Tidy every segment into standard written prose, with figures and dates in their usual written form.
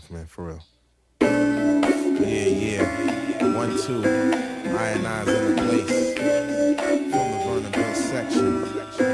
off, man, for real. Yeah. 1, 2. Iron Eyes in the place. From the Vernonville section.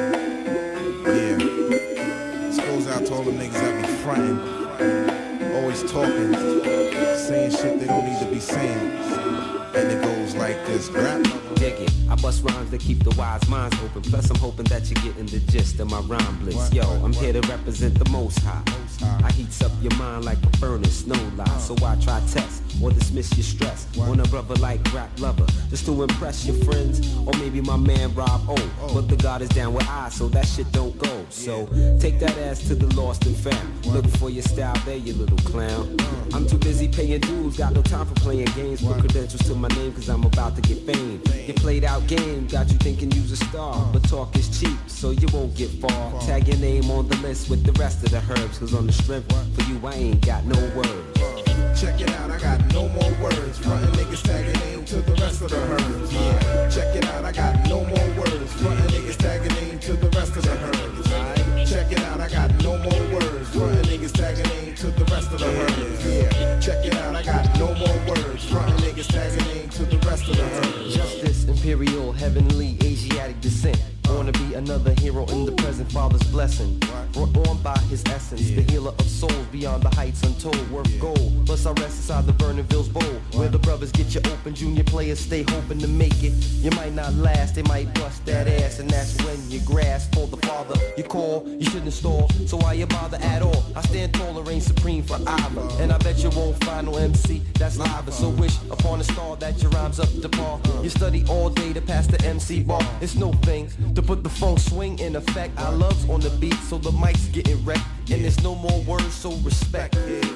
Yeah. This goes out to all the niggas that be frontin'. Always talking. Saying shit they don't need to be saying. And it goes like this. Rap. Dig it. I bust rhymes that keep the wise minds open. Plus I'm hoping that you're getting the gist of my rhyme blitz. Yo, I'm here to represent the Most High. I heats up your mind like a furnace, no lie. So I try test or dismiss your stress on a brother like Rap Lover, just to impress your friends or maybe my man Rob O. But the God is down with I, so that shit don't go. So take that ass to the lost and found. Look for your style there, you little clown. I'm too busy paying dues, got no time for playing games. Put credentials to my name cause I'm about to get fame. Your played out game got you thinking you's a star, but talk is cheap, so you won't get far. Tag your name on the list with the rest of the herbs, cause on the strength for you I ain't got no words. Check it out, I got no more words. Frontin' niggas tagging name to the rest of the herbs. Yeah. Check it out, I got no more words. Frontin' niggas tagging name to the rest of the herbs. Right. Check it out, I got no more words. Frontin' niggas tagging name to the rest of the herbs. Yeah. Check it out, I got no more words. Frontin' niggas tagging name to the rest of the herbs. Justice, imperial, heavenly, Asiatic descent. Born to be another hero in the present, Father's blessing. Brought on by his essence, the healer of souls beyond the heights untold, worth gold. Plus I rest inside the Vernonville's bowl, where the brothers get you open, junior players stay hoping to make it. You might not last, they might bust that ass, and that's when you grasp for the Father. You call, you shouldn't stall, so why you bother at all? I stand tall and reign supreme forever, and I bet you won't find no MC that's live. So wish upon a star that your rhymes up to par. You study all day to pass the MC bar. It's no thing to put the funk swing in effect. I love's on the beat, so the mic's getting wrecked, and there's no more words, so respect.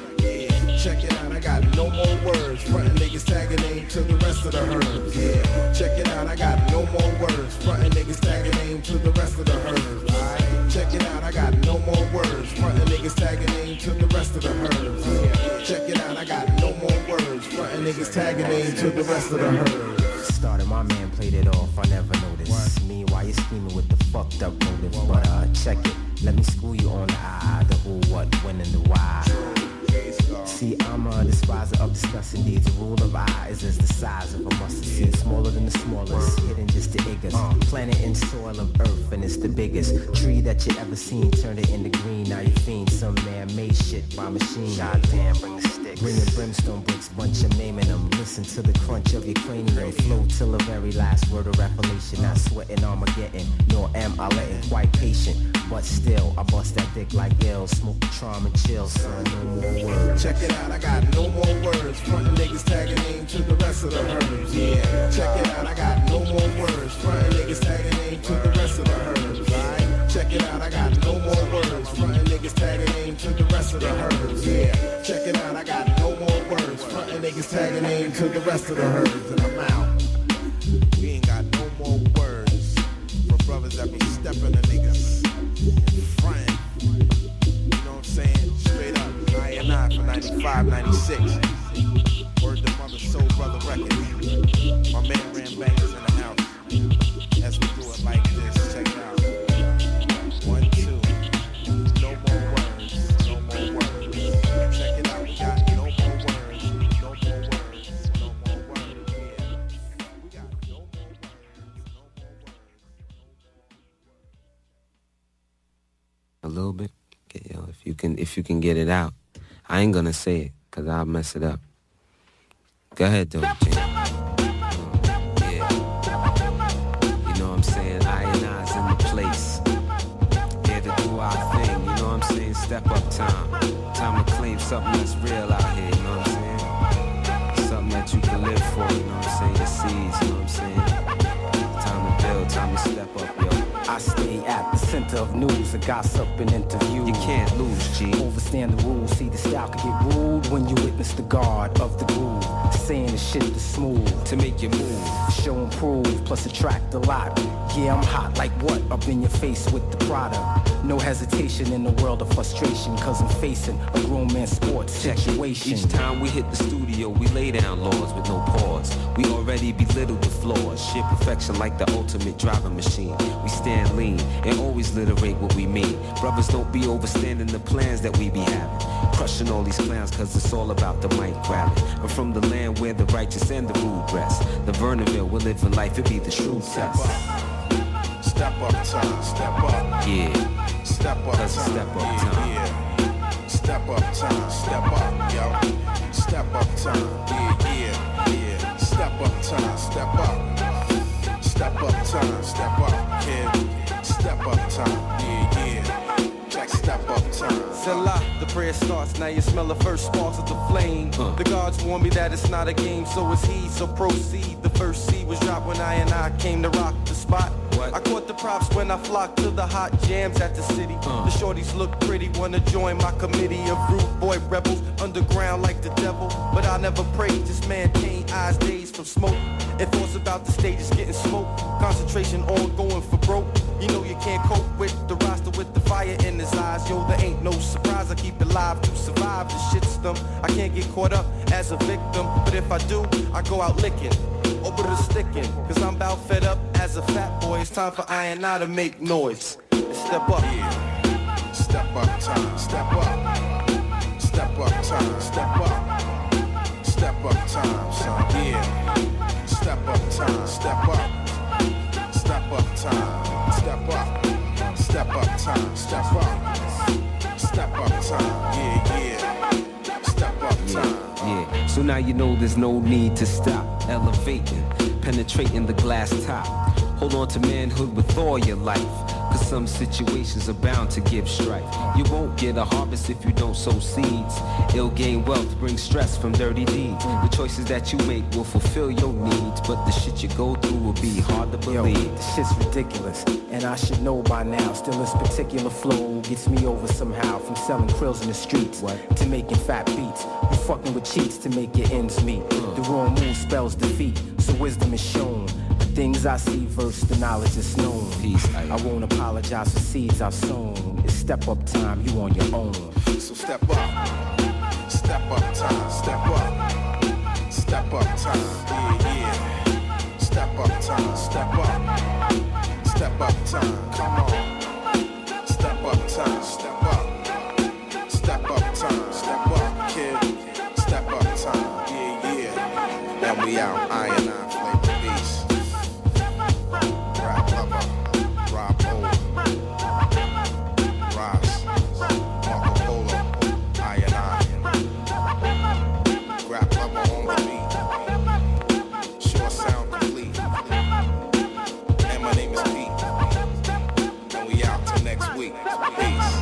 Check it out, I got no more words. Frontin' niggas tagging name to the rest of the herbs. Yeah. Check it out, I got no more words. Frontin' niggas tagging name to the rest of the herbs. Right. Check it out, I got no more words. Frontin' niggas tagging name to the rest of the herbs. Yeah. Check it out, I got no more words. Frontin' niggas tagging name to the rest of the herbs. Started, my man played it off, I never noticed. Meanwhile, you're scheming with the fucked up motive. But check it, let me school you on the I, the who, what, when, and the why. See, I'm a despiser of discussing deeds. The rule of I is as the size of a mustard seed, smaller than the smallest, hidden just the biggest. Planet in soil of earth, and it's the biggest tree that you ever seen. Turned it into green, now you fiend some man-made shit by machine. Goddamn, bring the sticks. Bringing brimstone bricks, bunch of naming them. Listen to the crunch of your cranium. Flow till the very last word of revelation. Not sweating Armageddon, nor am I letting quite patient. But still, I bust that dick like L. Smoke Patron and chill, son, no more words. Check it out, I got no more words. Frontin' niggas tagging name to the rest of the herbs. Yeah. Check it out, I got no more words. Frontin' niggas tagging name to the rest of the herbs. Right. Check it out, I got no more words. Frontin' niggas tagging name to the rest of the herbs. Yeah. Check it out, I got no more words. Frontin' niggas tagging name to the rest of the herbs. And I'm out. We ain't got no more words for brothers that be stepping the niggas in front. You know what I'm saying? Straight up. I and I for 95, 96. Word to Mother Soul Brother Records. My man Ram Bangers in the house. As we do it like this, check it out. 1, 2. No more words. No more words. Check it out. We got no more words. No more words. No more words. Yeah. We got no more words. No more words. A little bit. Okay, yo, if you can get it out. I ain't gonna say it, cause I'll mess it up. Go ahead, though, Jim. Yeah. You know what I'm saying? I and I's in the place. Here to do our thing, you know what I'm saying? Step up time. Time to claim something that's real out here, you know what I'm saying? Something that you can live for, you know what I'm saying? Your seeds, you know what I'm saying? Time to build, time to step up, yo. I stay at the center of news, a gossip and interview. You can't lose, G. Overstand the rules, see the style can get ruled when you witness the guard of the groove. saying the shit is smooth to make you move, show and prove, plus attract a lot. Yeah, I'm hot like what? Up in your face with the product. No hesitation in the world of frustration, cause I'm facing a grown man sports situation. Each time we hit the studio, we lay down laws with no pause. We already belittle the flaws, shit perfection like the ultimate driving machine. We stand lean and always literate what we mean. Brothers don't be overstanding the plans that we be having, crushing all these clowns cause it's all about the mic grabbing. I'm from the land where the righteous and the rude rest. The Vernonville, we're living life, it be the shrewd test. Step up time, step up. Yeah. Step up time. Step up time. Yeah. Step up time, step up, yo. Step up time. Yeah. Step up time, step up. Step up time, step up, kid. Step up time. Yeah. Check step up time. Salah, the prayer starts, now you smell the first sparks of the flame. The gods warn me that it's not a game, so it's he, so proceed. The first seed was dropped when I came to rock the spot. What? I caught the props when I flocked to the hot jams at the city. The shorties look pretty, wanna join my committee of rude boy rebels, underground like the devil. But I never prayed, just maintain eyes dazed from smoke. And thoughts about the stage is getting smoked. Concentration on going for broke. You know you can't cope with the roster with the fire in his eyes. Yo, there ain't no surprise, I keep it live to survive the shitstorm. I can't get caught up as a victim, but if I do, I go out licking. Over the sticking, cause I'm about fed up as a fat boy. It's time for I and I to make noise and step up. Yeah. Step up time, step up. Step up time, step up. Step up time, son, yeah. Step up time, step up. Step up time, step up. Step up time, step up. Step up time, yeah. Step up time. Yeah, so now you know there's no need to stop elevating, penetrating the glass top. Hold on to manhood with all your life, cause some situations are bound to give strife. You won't get a harvest if you don't sow seeds. Ill-gain wealth brings stress from dirty deeds. The choices that you make will fulfill your needs, but the shit you go through will be hard to believe. Yo, this shit's ridiculous, and I should know by now. Still, this particular flow gets me over somehow. From selling krills in the streets to making fat beats. You fucking with cheats to make your ends meet. The wrong move spells defeat, so wisdom is shown. The things I see versus the knowledge is known. Peace, I won't apologize for seeds I've sown. It's step up time, you on your own. So step up. Step up time, step up. Step up time, yeah. Step up time, step up. Step up time, come on. Step up time, step up. Step up time, step up, kid. Step up time, yeah. And we out, I and I, Flavor Beast. Rap lover, Rob O. Ross, Marco Polo, I and I. Rap lover on the beat. Short sound complete. And my name is Pete. And we out till next week. Peace.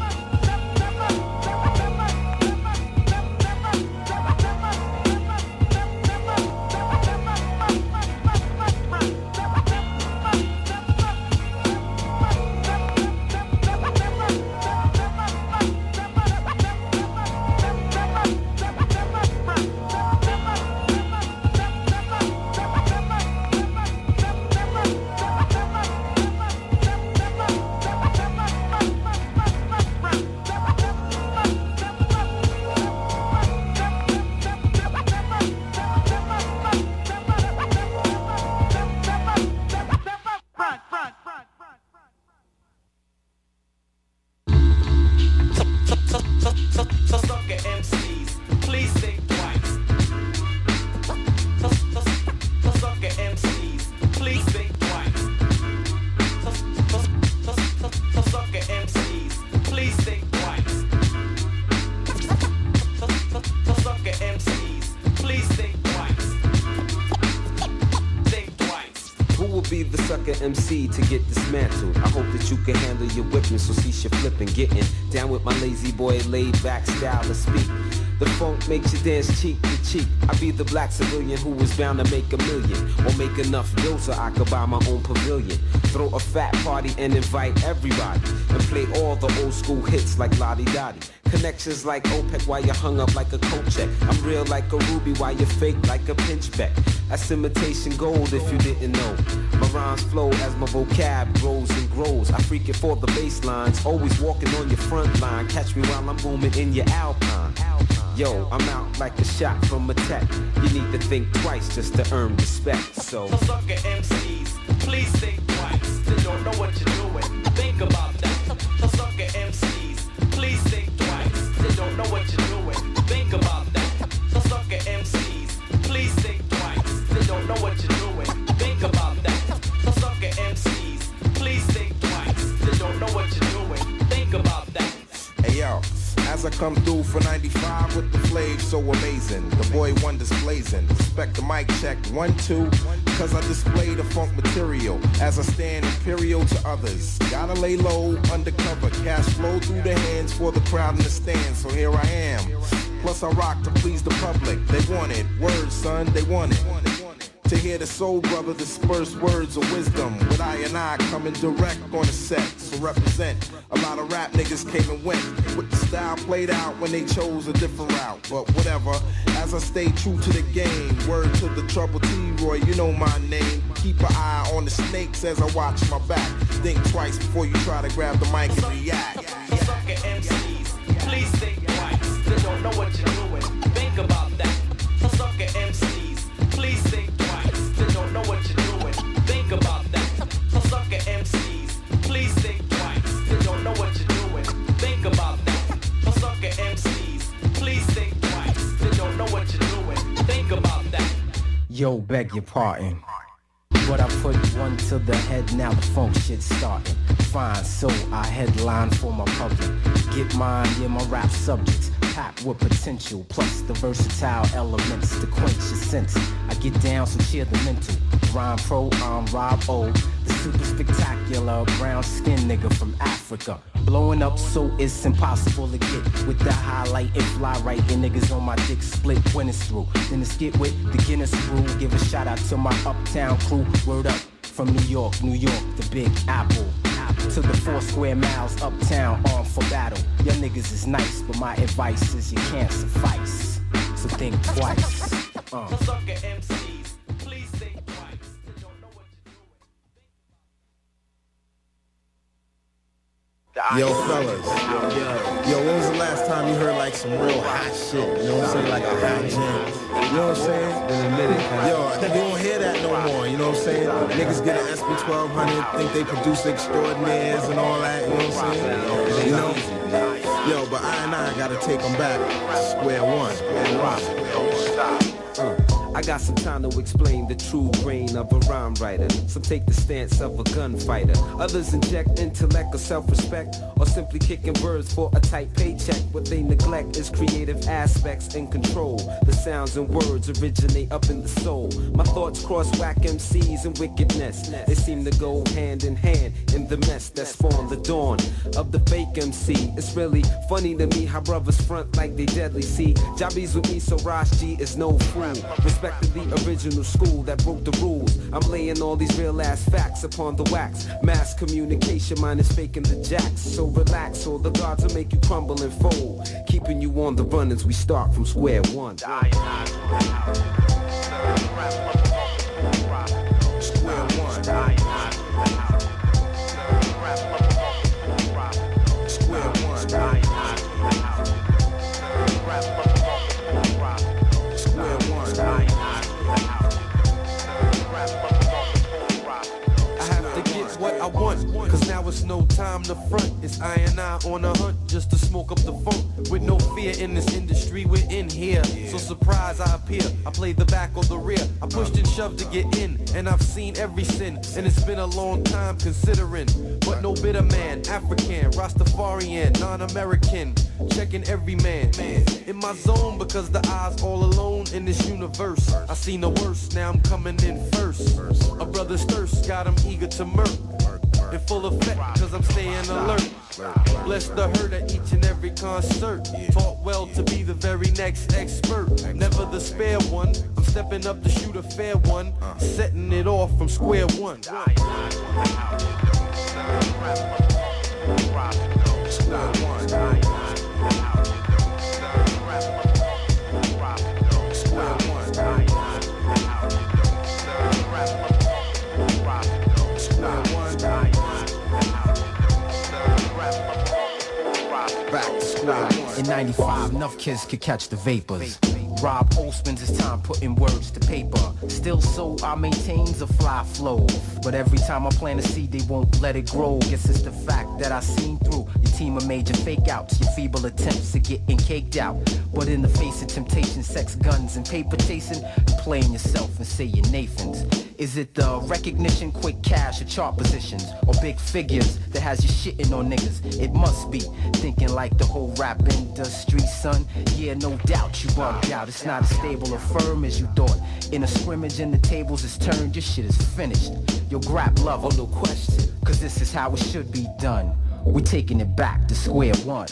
MC to get dismantled. I hope that you can handle your whipping, so cease your flipping. Getting down with my lazy boy, laid back style to speak. The funk makes you dance cheek to cheek. I be the black civilian who was bound to make $1 million, or make enough dough so I could buy my own pavilion. Throw a fat party and invite everybody, and play all the old school hits like Lottie Dottie. Connections like OPEC while you hung up like a coat check. I'm real like a ruby while you fake like a pinchback. That's imitation gold if you didn't know. My rhymes flow as my vocab grows and grows. I freak it for the bass lines, always walking on your front line. Catch me while I'm booming in your Alpine. Yo, I'm out like a shot from a tech. You need to think twice just to earn respect. So sucker MCs, please think twice. They don't know what you're doing. Think about that. Sucker MCs, please think twice. They don't know what you're doing. Think about that. Sucker MCs, please think twice. They don't know what you're doing. Think about that. Sucker MCs, please think twice. They don't know what you're doing. Think about that. Hey yo, as I come through for 95 with the flav so amazing, the boy wonders blazing. Respect the mic check 1, 2, cause I display the funk material as I stand imperial to others. Gotta lay low, undercover, cash flow through the hands for the crowd in the stand. So here I am. Plus I rock to please the public. They want it, words son, they want it. To hear the soul brother disperse words of wisdom, with I coming direct on the set. So represent, a lot of rap niggas came and went, with the style played out when they chose a different route. But whatever, as I stay true to the game, word to the trouble T-Roy, you know my name. Keep an eye on the snakes as I watch my back. Think twice before you try to grab the mic and react. Sucker MCs, please think twice. They don't know what you're doing. Think about that. Sucker MCs, please think twice. They don't know what you're doing. Think about that. Sucker MCs, please think twice. They don't know what you're doing. Think about that. Sucker MCs, please think twice. They don't know what you're doing. Think about that. Yo, beg your pardon. But I put one to the head, now the funk shit's starting. Fine, so I headline for my public. Get mine, yeah, my rap subjects. Packed with potential, plus the versatile elements to quench your senses. I get down, so cheer the mental. Rhyme pro, I'm Rob O, the super spectacular brown skin nigga from Africa. Blowing up so it's impossible to get with the highlight and fly right. And niggas on my dick split when it's through. Then it's get with the Guinness brew. Give a shout out to my uptown crew. Word up from New York, the Big Apple. To the 4 square miles uptown, armed for battle. Your niggas is nice, but my advice is you can't suffice. So think twice. Sucker MCs, please think twice. They don't know what you're doing. Yo, fellas. Yo, when was the last time you heard like some real hot shit? You know what I'm saying? Like a hot jam. You know what I'm saying? Been a minute. Yo, you don't hear that no more. You know what I'm saying? Niggas get an SB 1200, think they produce extraordinaires and all that. You know what I'm saying? You know? Yo, but I gotta take them back. Square one. I got some time to explain the true brain of a rhyme writer. Some take the stance of a gunfighter. Others inject intellect or self-respect, or simply kicking birds for a tight paycheck. What they neglect is creative aspects and control. The sounds and words originate up in the soul. My thoughts cross whack MCs and wickedness. They seem to go hand in hand in the mess that spawned the dawn of the fake MC. It's really funny to me how brothers front like they deadly. See, Jabby's with me, so Rosh G is no fool. Respect the original school that broke the rules. I'm laying all these real ass facts upon the wax. Mass communication, mine is faking the jacks. So relax, or the gods will make you crumble and fold. Keeping you on the run as we start from square one. Square one. I want, cause now it's no time to front. It's I and I on a hunt just to smoke up the funk. With no fear in this industry, we're in here. So surprise I appear, I play the back or the rear. I pushed and shoved to get in, and I've seen every sin. And it's been a long time considering, but no bitter man, African, Rastafarian, non-American, checking every man. In my zone because the eyes all alone in this universe. I seen the worst, now I'm coming in first. A brother's thirst got him eager to murk. in full effect, cause I'm staying alert. Bless the herd at each and every concert. Taught well to be the very next expert. Never the spare one. I'm stepping up to shoot a fair one. Setting it off from square one. In 95, enough kids could catch the vapors. Rob O spends his time putting words to paper. Still so I maintains a fly flow. But every time I plant a seed, they won't let it grow. Guess it's the fact that I seen through your team of major fake outs, your feeble attempts at getting caked out. But in the face of temptation, sex, guns, and paper chasing, you're playing yourself and say you're Nathan's. Is it the recognition, quick cash, or chart positions, or big figures that has you shitting on niggas? It must be thinking like the whole rap industry, son. Yeah, no doubt you bugged out. It's not as stable or firm as you thought. In a scrimmage and the tables is turned, your shit is finished. Yo, grab love, oh no question, cause this is how it should be done. We taking it back to square one.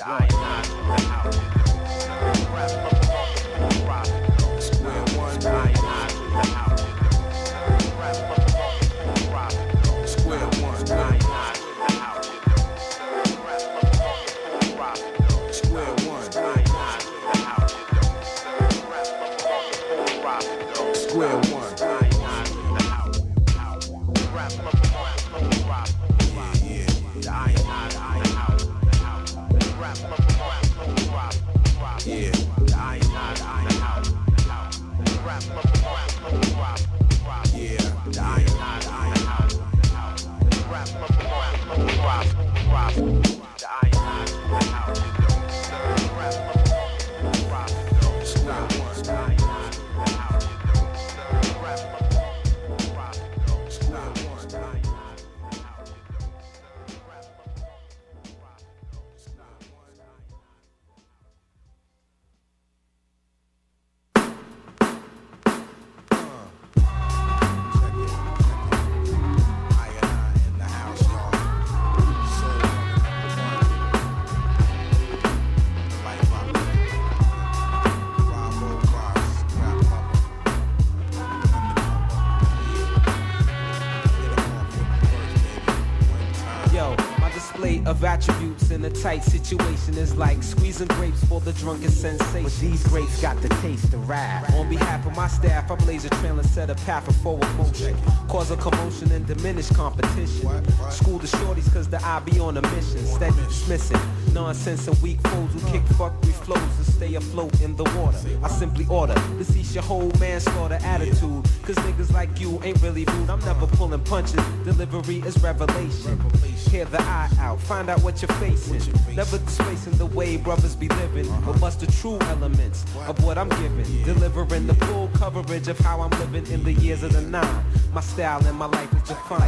Of attributes in a tight situation is like squeezing grapes for the drunken sensation. But these grapes got the taste of rap. On behalf of my staff, I blaze a trail and set a path of forward motion. Cause a commotion and diminish competition. School the shorties cause the I be on a mission. Steady dismissing nonsense and weak foes who kick fuckery flows to stay afloat in the water. I simply order to cease your whole manslaughter attitude. Cause niggas like you ain't really rude. I'm never pulling punches. Delivery is revelation. Hear the eye out. Find out what you're facing. Never displacing the way brothers be living. But what's the true elements of what I'm giving? Delivering the full coverage of how I'm living in the years of the 9. My style and my life is defined.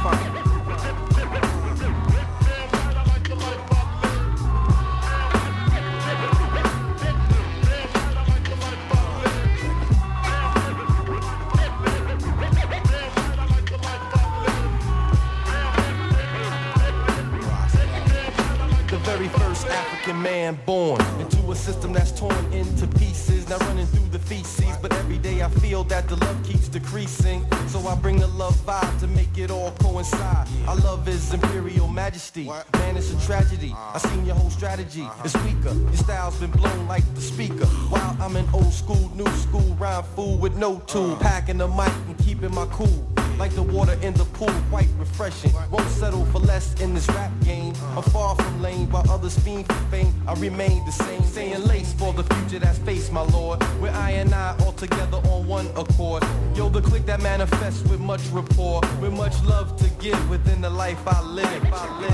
Man born into a system that's torn into pieces, now running through the feces. But every day I feel that the love keeps decreasing, so I bring the love vibe to make it all coincide. Our love is imperial majesty. Man, it's a tragedy. I seen your whole strategy. It's weaker. Your style's been blown like the speaker. While I'm an old school, new school, rhyme fool with no tool, packing the mic and keeping my cool. Like the water in the pool, quite refreshing. Won't settle for less in this rap game. I'm far from lame, while others fiend for fame. I remain the same, staying lace for the future that's faced, my lord. Where I and I all together on one accord. Yo, the clique that manifests with much rapport, with much love to give within the life I live.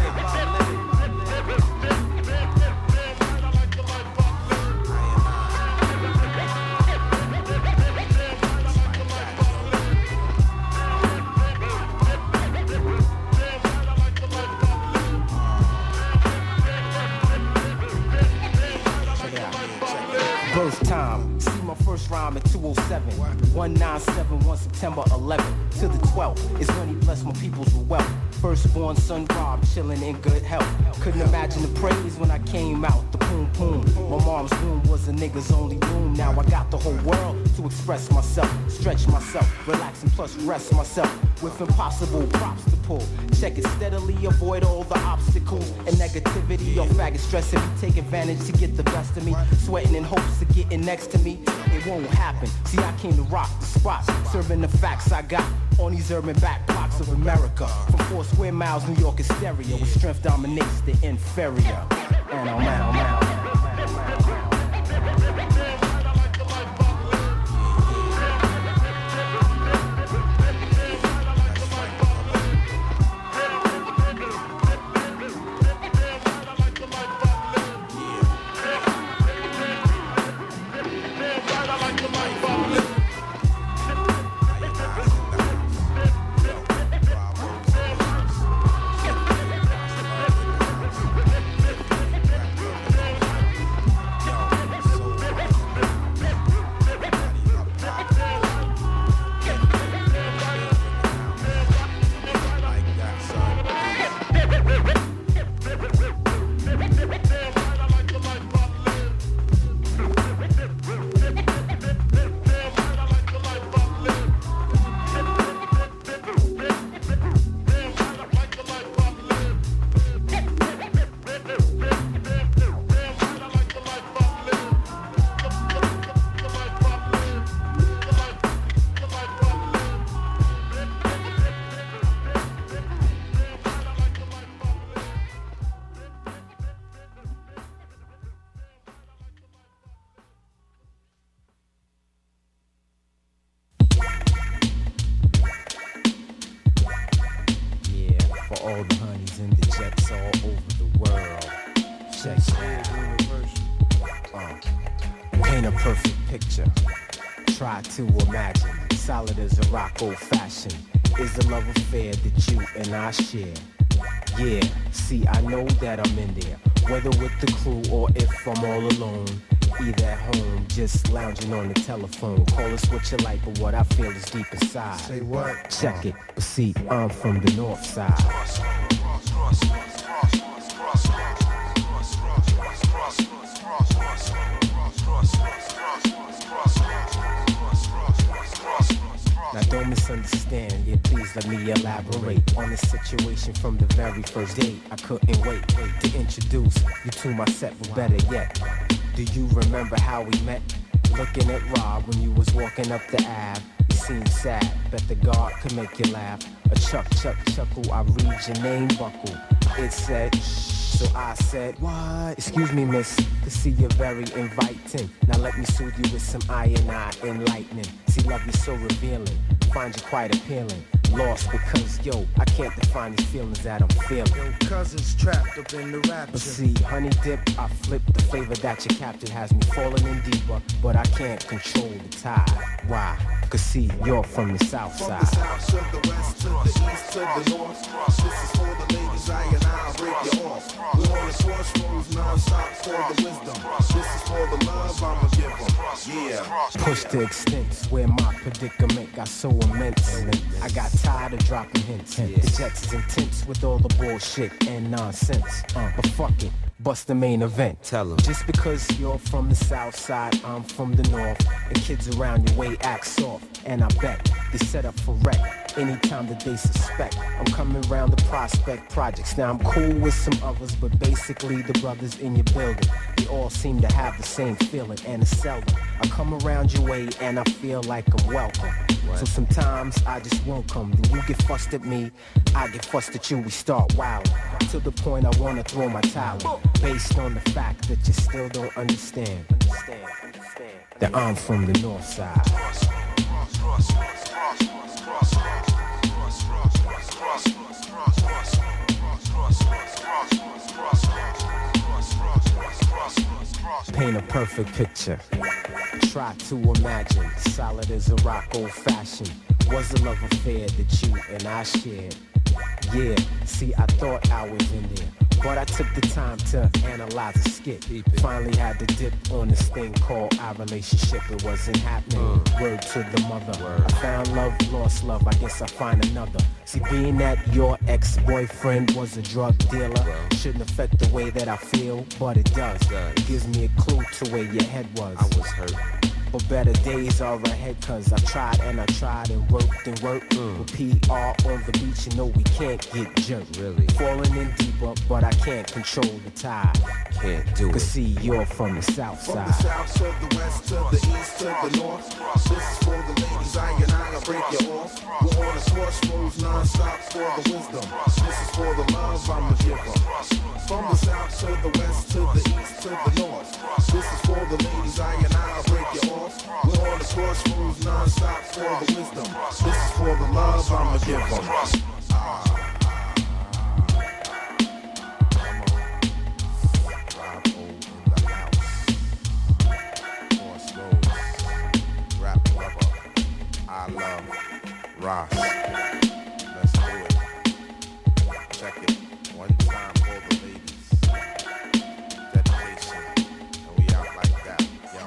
Birth time, see my first rhyme in 207, 197, 1 September 11th to the 12th is when he blessed my peoples with wealth. firstborn son Rob, chilling in good health. Couldn't imagine the praise when I came out, the boom boom. My mom's room was a nigga's only room. Now I got the whole world to express myself, stretch myself, relax and plus rest myself. With impossible props to pull. Check it steadily, avoid all the obstacles and negativity. Or faggot stressing me, take advantage to get the best of me. Sweating in hopes of getting next to me. It won't happen. See, I came to rock the spot, serving the facts I got on these urban back blocks of America. From 4 square miles, New York is stereo. Where strength dominates the inferior. And I'm out. All the honeys and the jets all over the world. Check it out. Paint a perfect picture. Try to imagine. Solid as a rock, old fashioned. Is a love affair that you and I share. Yeah, see, I know that I'm in there. Whether with the crew or if I'm all alone. Either at home, just lounging on the telephone. Call us what you like, but what I feel is deep inside. Say what? Check it, but see, I'm from the north side. Now don't misunderstand, yeah, please let me elaborate on the situation from the very first date. I couldn't wait to introduce you to my set, but better yet, do you remember how we met? Looking at Rob when you was walking up the Ave. You seemed sad, bet the guard could make you laugh. A chuckle, I read your name buckle. It said, so I said, what? Excuse me, miss, to see you're very inviting. Now let me soothe you with some I enlightening. See, love you so revealing, find you quite appealing. Lost because, yo, I can't define these feelings that I'm feeling. Yo, cousins trapped up in the rapture. But see, honey dip, I flip the flavor that you captured has me falling in deeper, but I can't control the tide. Why? Cause see, you're from the south side. From the south to the west, to the east, to the north. This is for the ladies, I'll break you off. We're on the source rules, non-stop for the wisdom. This is for the love I'ma give them. Yeah. Push to extent, where my predicament got so immense. I got tired of dropping hints. The Jets is intense with all the bullshit and nonsense. But fuck it, bust the main event. Tell 'em. Just because you're from the south side, I'm from the north. And kids around your way act soft. And I bet they set up for wreck anytime that they suspect. I'm coming round the Prospect projects. Now I'm cool with some others, but basically the brothers in your building, they all seem to have the same feeling, and it's seldom I come around your way and I feel like I'm welcome. So sometimes I just won't come. Then you get fussed at me, I get fussed at you. We start wilding to the point I wanna throw my towel, based on the fact that you still don't understand that I'm from the north side. Paint a perfect picture. Try to imagine, solid as a rock, old fashioned. Was a love affair that you and I shared. Yeah, see, I thought I was in there. but I took the time to analyze a skit. Finally had to dip on this thing called our relationship. It wasn't happening. Word to the mother. I found love, lost love. I guess I'll find another. See, being that your ex-boyfriend was a drug dealer shouldn't affect the way that I feel, but it does. It gives me a clue to where your head was. I was hurt. But better days are ahead, cause I tried and worked and worked. With PR on the beach, you know we can't get jerked. Really? Falling in deeper, but I can't control the tide. Can't do it. Cause see, you're from the south From side. the south to the west to the east to the north. This is for the ladies, I break you off. We're on a crossroads non-stop for the wisdom. This is for the love I'm a giver. From the south to the west to the east to the north. This is for the ladies, I break you off. We're on the crossroads non-stop for the wisdom. This is for the love I'm a giver. I love Ross. Let's do it. Check it. One time for the ladies. Dedication. And we out like that.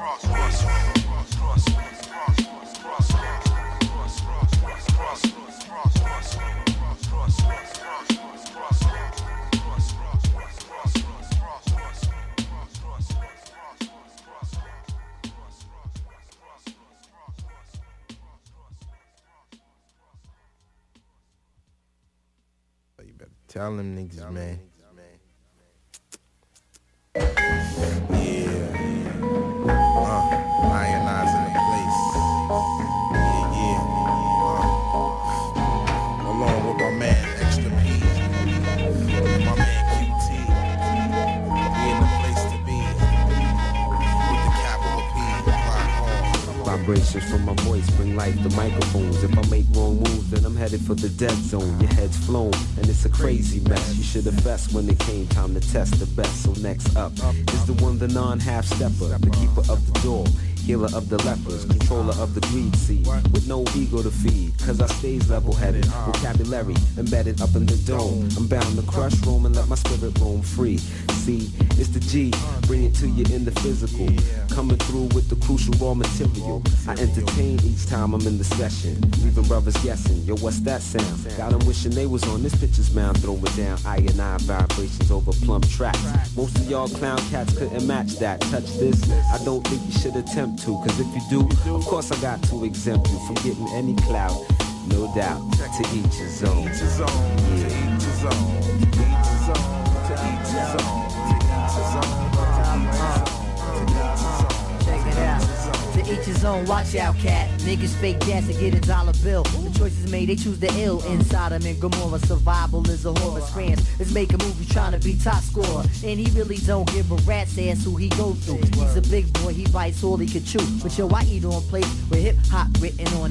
You better tell them niggas, man. Yeah. Lionizing in place. Yeah. Along with my man Extra P. My man QT. We in the place to be. With the capital P. Vibrations from my voice bring life to microphones. If I make wrong moves, then I'm headed for the dead zone. Your head's flown, and it's a crazy mess. You should have fessed when it came time to test the best. So next up is the one, the non-half stepper, the keeper of the door, healer of the lepers, controller of the greed seed, with no ego to feed. Cause I stays level-headed, vocabulary embedded up in the dome. I'm bound to crush Rome and let my spirit roam free. See, it's the G, bring it to you in the physical, coming through with the crucial raw material. I entertain each time I'm in the session, leaving brothers guessing, yo, what's that sound? Got them wishing they was on this pitcher's mound, throwing down I vibrations over plump tracks. Most of y'all clown cats couldn't match that. Touch this, I don't think you should attempt to, cause if you do, of course I got to exempt you from getting any clout. No doubt, to each his own. To each his own. To each his own. To each his own. To each his own. Check it out. To each his own, watch out, cat. Niggas fake gas to get a dollar bill. The choices made, they choose the ill. Inside him in Gomorrah, survival is a horror. France is making movies trying to be top scorer. And he really don't give a rat's ass who he go through. He's a big boy, he bites all he can chew. But yo, I eat on plates with hip hop written on it.